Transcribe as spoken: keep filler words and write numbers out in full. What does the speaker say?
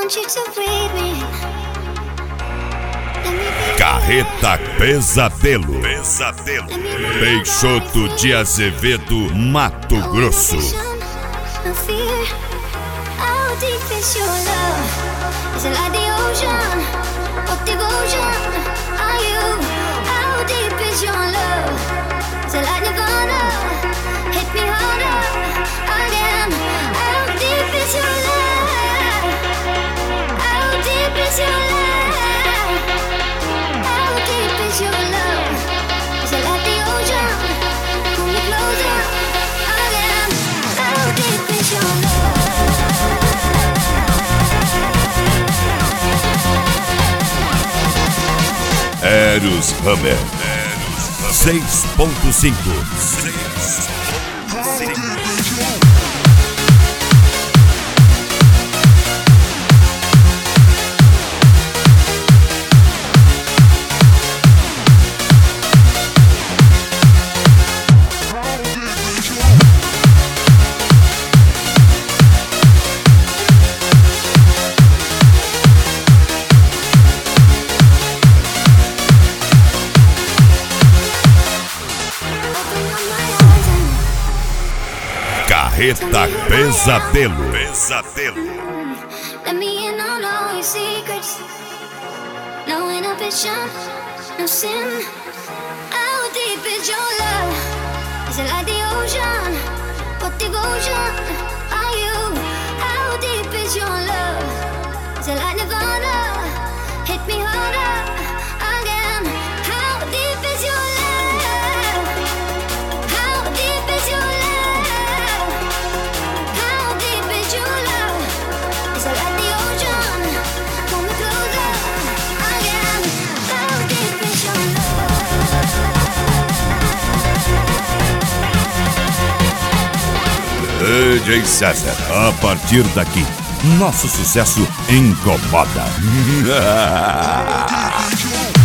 Carreta Pesadelo. Pesadelo. Peixoto de Azevedo, Mato Grosso. Eros Hammer seis ponto cinco. Carreta Pesadelo. Pesadelo. Let me in on all your secrets. No inhibition, no sin. How deep is your love? Is it like the ocean? What devotion are you? How deep is your love? Is it like Nirvana? Hit me harder again. How deep is your love? How deep is your love? D J César, a partir daqui, nosso sucesso incomoda.